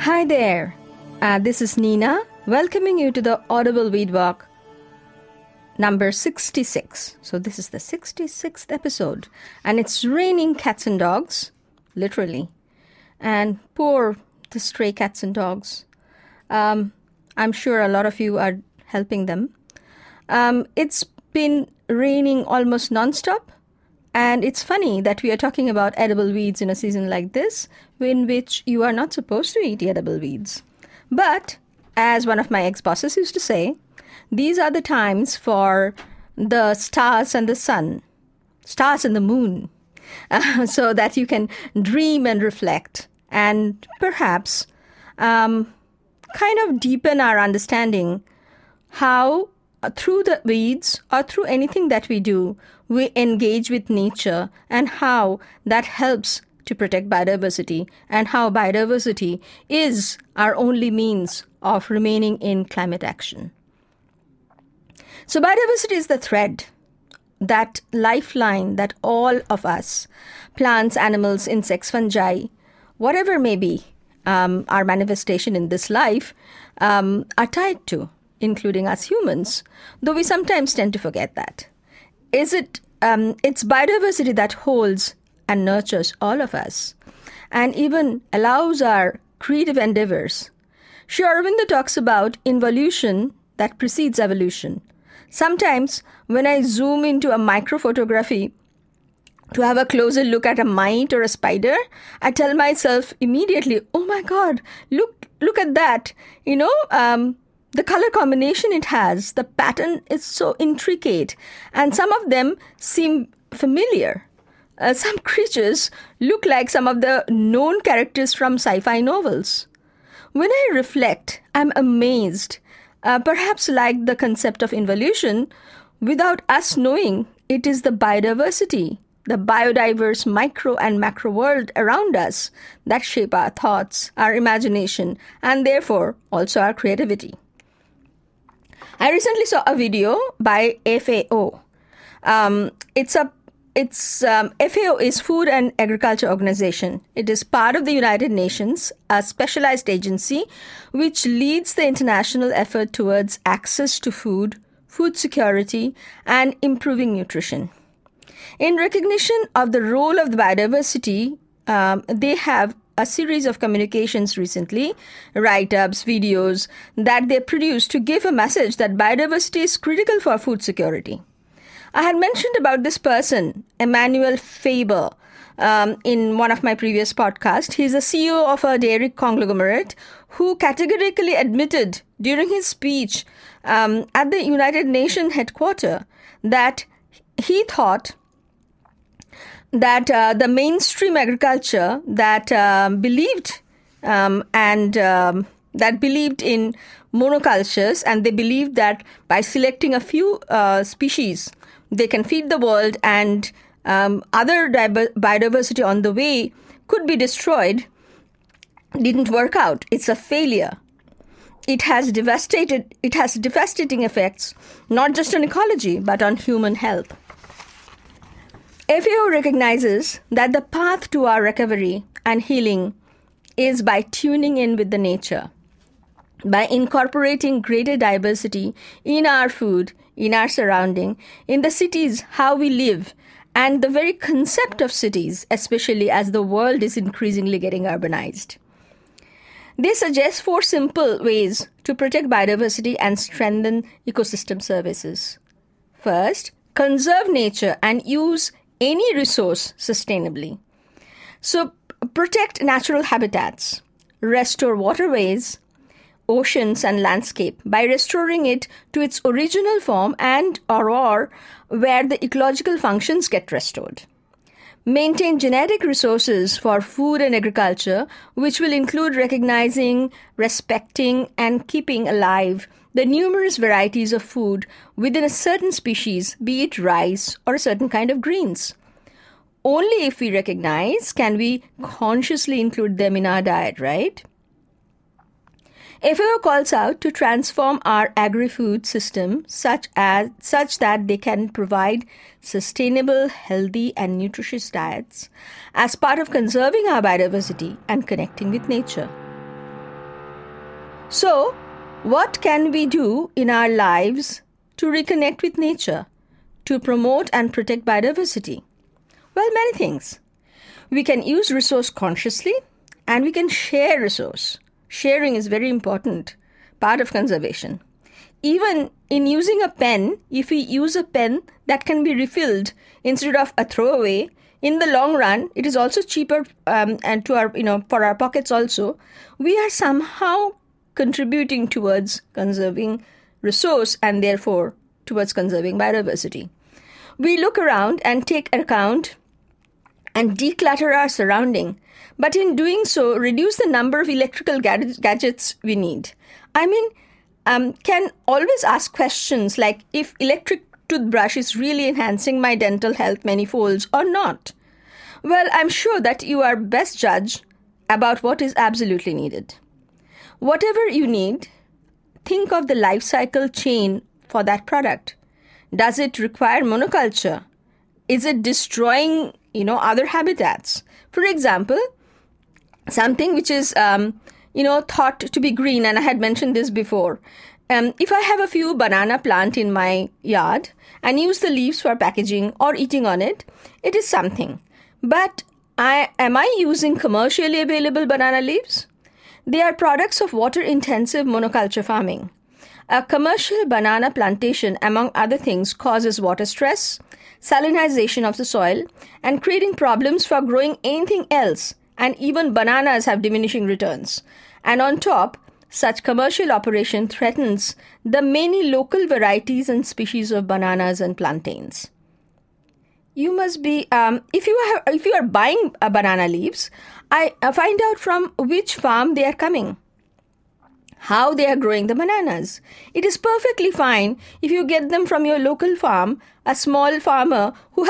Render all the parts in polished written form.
Hi there, this is Nina, welcoming you to the Audible Weed Walk number 66. So this is the 66th episode, and it's raining cats and dogs, literally. And poor the stray cats and dogs. I'm sure a lot of you are helping them. It's been raining almost nonstop. And it's funny that we are talking about edible weeds in a season like this, in which you are not supposed to eat edible weeds. But, as one of my ex-bosses used to say, these are the times for the stars and the sun, stars and the moon, so that you can dream and reflect and perhaps kind of deepen our understanding how through the weeds or through anything that we do, we engage with nature and how that helps to protect biodiversity and how biodiversity is our only means of remaining in climate action. So biodiversity is the thread, that lifeline that all of us, plants, animals, insects, fungi, whatever may be our manifestation in this life, are tied to, including us humans, though we sometimes tend to forget that. It's biodiversity that holds and nurtures all of us and even allows our creative endeavors. Sri Aurobindo talks about involution that precedes evolution. Sometimes when I zoom into a microphotography to have a closer look at a mite or a spider, I tell myself immediately, oh my God, look at that. The color combination it has, the pattern is so intricate, and some of them seem familiar. Some creatures look like some of the known characters from sci-fi novels. When I reflect, I'm amazed, perhaps like the concept of involution, without us knowing it is the biodiversity, the biodiverse micro and macro world around us that shape our thoughts, our imagination, and therefore also our creativity. I recently saw a video by FAO. FAO is Food and Agriculture Organization. It is part of the United Nations, a specialized agency which leads the international effort towards access to food, food security, and improving nutrition. In recognition of the role of the biodiversity, they have a series of communications recently, write-ups, videos that they produced to give a message that biodiversity is critical for food security. I had mentioned about this person, Emmanuel Faber, in one of my previous podcasts. He's the CEO of a dairy conglomerate who categorically admitted during his speech at the United Nations headquarters that he thought that the mainstream agriculture that believed in monocultures, and they believed that by selecting a few species, they can feed the world and other biodiversity on the way could be destroyed, didn't work out. It's a failure. It has devastating effects, not just on ecology, but on human health. FAO recognizes that the path to our recovery and healing is by tuning in with the nature, by incorporating greater diversity in our food, in our surrounding, in the cities, how we live, and the very concept of cities, especially as the world is increasingly getting urbanized. They suggest 4 simple ways to protect biodiversity and strengthen ecosystem services. First, conserve nature and use any resource sustainably. So protect natural habitats, restore waterways, oceans and landscape by restoring it to its original form and or where the ecological functions get restored. Maintain genetic resources for food and agriculture, which will include recognizing, respecting, and keeping alive the numerous varieties of food within a certain species, be it rice or a certain kind of greens. Only if we recognize can we consciously include them in our diet, right? FAO calls out to transform our agri-food system such that they can provide sustainable, healthy, and nutritious diets as part of conserving our biodiversity and connecting with nature. So, what can we do in our lives to reconnect with nature, to promote and protect biodiversity? Well, many things. We can use resource consciously and we can share resource. Sharing is very important part of conservation. Even in using a pen, if we use a pen that can be refilled instead of a throwaway, in the long run, it is also cheaper and to our, for our pockets also. We are somehow contributing towards conserving resource and therefore towards conserving biodiversity. We look around and take account and declutter our surrounding, but in doing so, reduce the number of electrical gadgets we need. Can always ask questions like if electric toothbrush is really enhancing my dental health many folds or not. Well, I'm sure that you are best judge about what is absolutely needed. Whatever you need, think of the life cycle chain for that product. Does it require monoculture? Is it destroying, other habitats? For example, something which is, thought to be green, and I had mentioned this before. If I have a few banana plant in my yard and use the leaves for packaging or eating on it, it is something. But am I using commercially available banana leaves? They are products of water-intensive monoculture farming. A commercial banana plantation, among other things, causes water stress, salinization of the soil, and creating problems for growing anything else. And even bananas have diminishing returns. And on top, such commercial operation threatens the many local varieties and species of bananas and plantains. You must be, if you are buying banana leaves, I find out from which farm they are coming, how they are growing the bananas. It is perfectly fine if you get them from your local farm, a small farmer who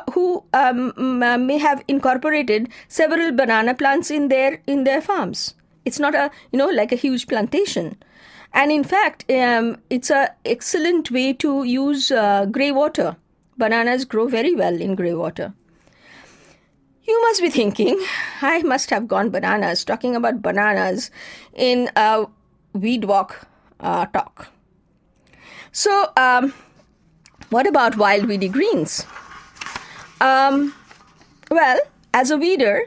may have incorporated several banana plants in their farms. It's not like a huge plantation. And in fact, it's an excellent way to use grey water. Bananas grow very well in grey water. You must be thinking, I must have gone bananas, talking about bananas in a weed walk talk. So, what about wild weedy greens? Well, as a weeder,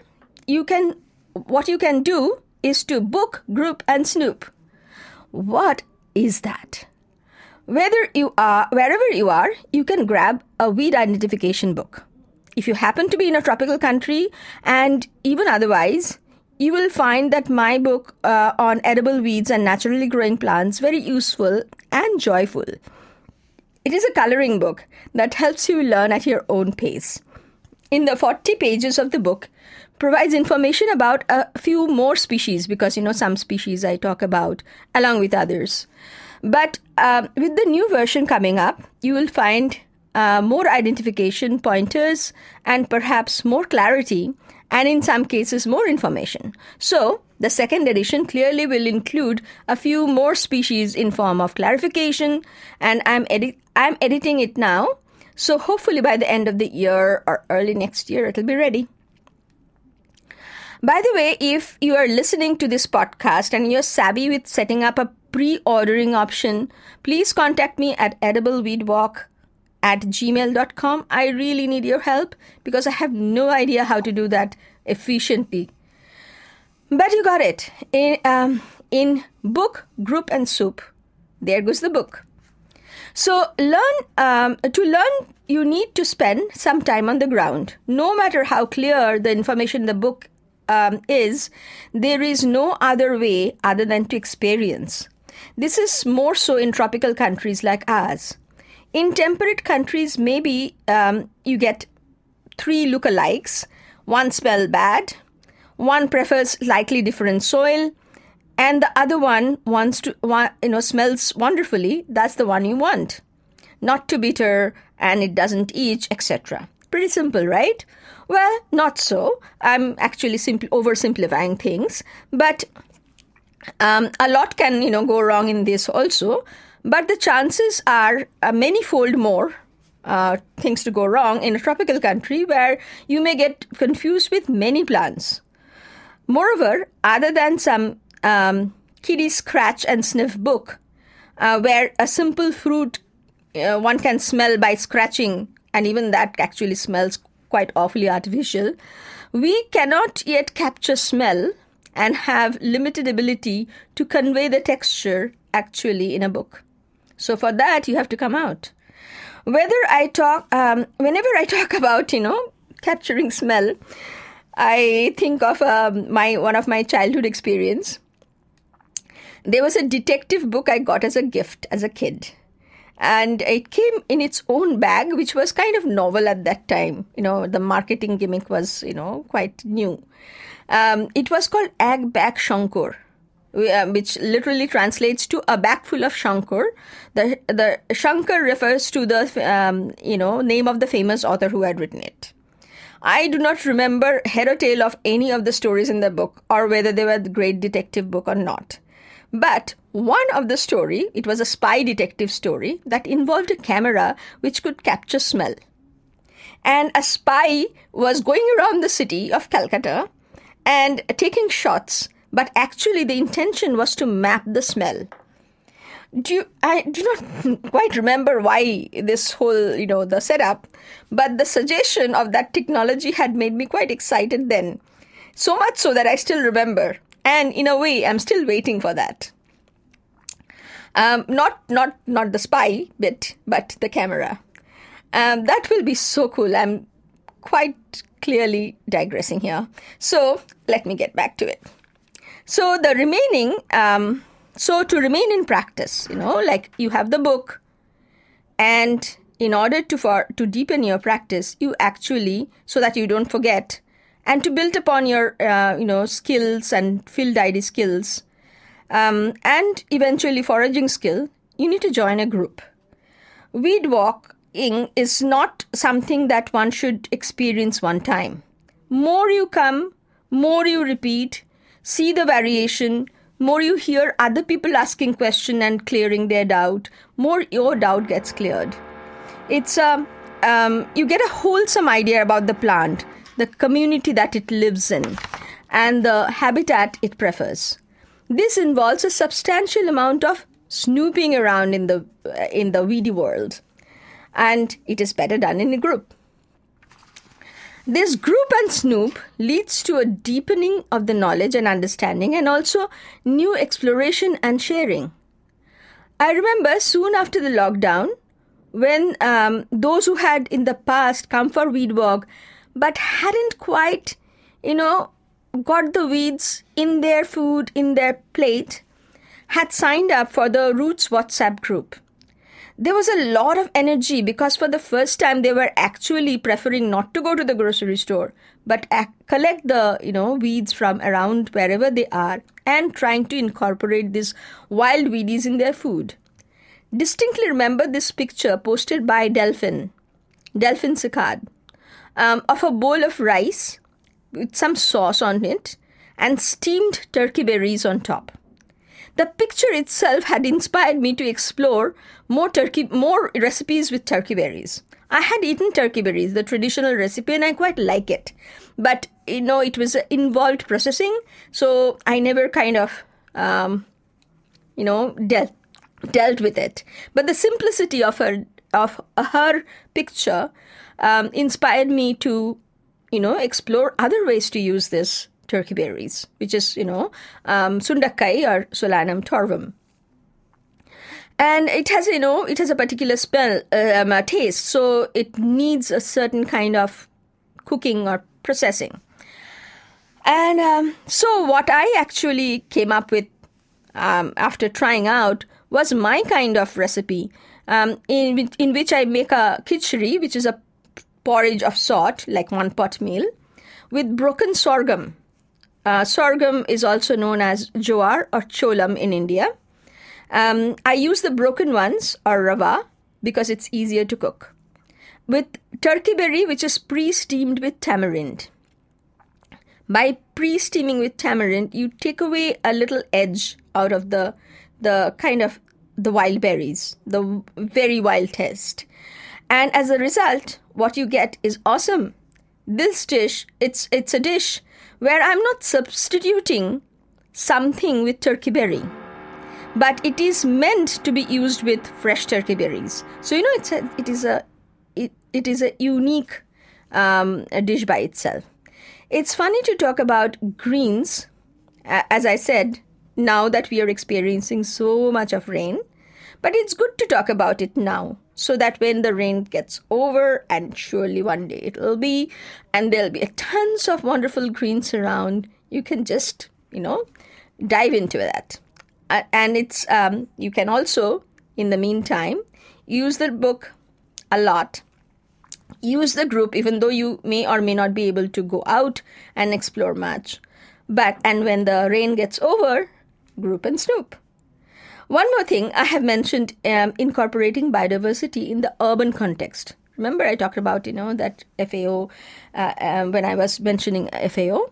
what you can do is to book, group, and snoop. What is that? Wherever you are, you can grab a weed identification book. If you happen to be in a tropical country and even otherwise, you will find that my book on edible weeds and naturally growing plants very useful and joyful. It is a coloring book that helps you learn at your own pace. In the 40 pages of the book, provides information about a few more species because, some species I talk about along with others. But with the new version coming up, you will find more identification pointers and perhaps more clarity and in some cases more information. So the second edition clearly will include a few more species in form of clarification, and I'm editing it now. So hopefully by the end of the year or early next year, it'll be ready. By the way, if you are listening to this podcast and you're savvy with setting up a pre-ordering option, please contact me at edibleweedwalk@gmail.com. I really need your help because I have no idea how to do that efficiently. But you got it. In book, group, and soup. There goes the book. So to learn, you need to spend some time on the ground. No matter how clear the information in the book is, there is no other way other than to experience. This is more so in tropical countries like ours. In temperate countries, maybe you get 3 lookalikes. One smell bad, one prefers slightly different soil, and the other one smells wonderfully. That's the one you want. Not too bitter, and it doesn't itch, etc. Pretty simple, right? Well, not so. I'm actually oversimplifying things, but a lot can go wrong in this also. But the chances are many-fold more things to go wrong in a tropical country where you may get confused with many plants. Moreover, other than some kiddie scratch and sniff book, where a simple fruit one can smell by scratching, and even that actually smells quite awfully artificial, we cannot yet capture smell and have limited ability to convey the texture actually in a book. So for that, you have to come out. Whenever I talk about, capturing smell, I think of one of my childhood experience. There was a detective book I got as a gift as a kid. And it came in its own bag, which was kind of novel at that time. The marketing gimmick was, quite new. It was called Ag Bag Shankur, which literally translates to a bag full of Shankar. The Shankar refers to the, name of the famous author who had written it. I do not remember head or tail of any of the stories in the book, or whether they were the great detective book or not. But one of the story, it was a spy detective story that involved a camera which could capture smell. And a spy was going around the city of Calcutta and taking shots, but actually the intention was to map the smell. I do not quite remember why this whole, the setup, but the suggestion of that technology had made me quite excited then. So much so that I still remember. And in a way, I'm still waiting for that. Not the spy bit, but the camera. That will be so cool. I'm quite clearly digressing here. So let me get back to it. So the remaining, to remain in practice, like you have the book, and in order to deepen your practice, you actually, so that you don't forget, and to build upon your, skills and field ID skills, and eventually foraging skill, you need to join a group. Weed walking is not something that one should experience one time. More you come, more you repeat, see the variation, more you hear other people asking question and clearing their doubt, more your doubt gets cleared. It's you get a wholesome idea about the plant, the community that it lives in, and the habitat it prefers. This involves a substantial amount of snooping around in the weedy world, and it is better done in a group. This group and snoop leads to a deepening of the knowledge and understanding, and also new exploration and sharing. I remember soon after the lockdown, when those who had in the past come for weed walk but hadn't quite, got the weeds in their food, in their plate, had signed up for the Roots WhatsApp group. There was a lot of energy because for the first time they were actually preferring not to go to the grocery store, but collect the, weeds from around wherever they are and trying to incorporate these wild weedies in their food. Distinctly remember this picture posted by Delphine Sicard, of a bowl of rice with some sauce on it and steamed turkey berries on top. The picture itself had inspired me to explore more recipes with turkey berries. I had eaten turkey berries, the traditional recipe, and I quite like it. But, it was involved processing, so I never kind of, dealt with it. But the simplicity of her picture inspired me to, explore other ways to use this turkey berries, which is, Sundakkai or Solanum torvum. And it has a particular taste, so it needs a certain kind of cooking or processing. And so what I actually came up with after trying out was my kind of recipe, in which I make a khichdi, which is a porridge of sort, like one pot meal, with broken sorghum. Sorghum is also known as jowar or cholam in India. I use the broken ones, or rava, because it's easier to cook. With turkey berry, which is pre-steamed with tamarind. By pre-steaming with tamarind, you take away a little edge out of the kind of the wild berries, the very wild taste. And as a result, what you get is awesome. This dish, it's a dish where I'm not substituting something with turkey berry, but it is meant to be used with fresh turkey berries. So it is a unique dish by itself. It's funny to talk about greens, as I said, now that we are experiencing so much of rain. But it's good to talk about it now, so that when the rain gets over, and surely one day it will be, and there'll be tons of wonderful greens around, you can just, dive into that. And it's you can also, in the meantime, use the book a lot. Use the group, even though you may or may not be able to go out and explore much. And when the rain gets over, group and snoop. One more thing, I have mentioned incorporating biodiversity in the urban context. Remember I talked about, that FAO, when I was mentioning FAO.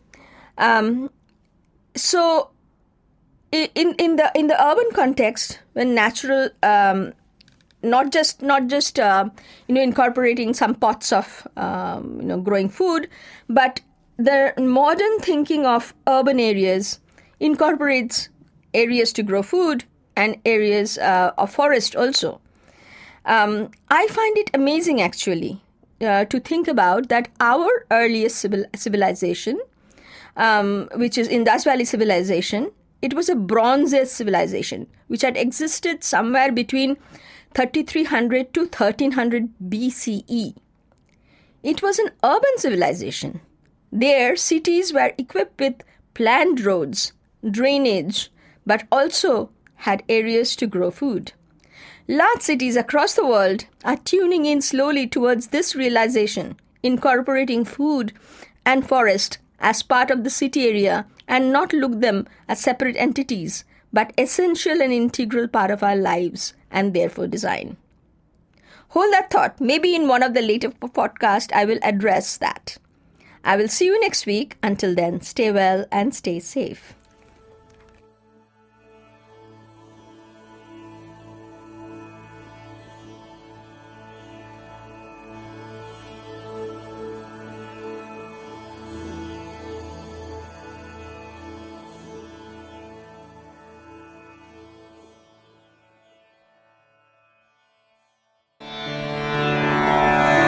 So in the urban context, when natural, not just incorporating some pots of, growing food, but the modern thinking of urban areas incorporates areas to grow food, and areas of forest also. I find it amazing, actually, to think about that our earliest civilization, which is Indus Valley civilization, it was a Bronze Age civilization, which had existed somewhere between 3300 to 1300 BCE. It was an urban civilization. There, cities were equipped with planned roads, drainage, but also had areas to grow food. Large cities across the world are tuning in slowly towards this realization, incorporating food and forest as part of the city area and not look them as separate entities, but essential and integral part of our lives and therefore design. Hold that thought. Maybe in one of the later podcasts I will address that. I will see you next week. Until then, stay well and stay safe.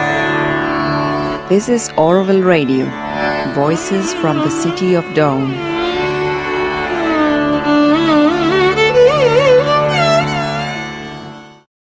This is Auroville Radio, voices from the city of Dawn.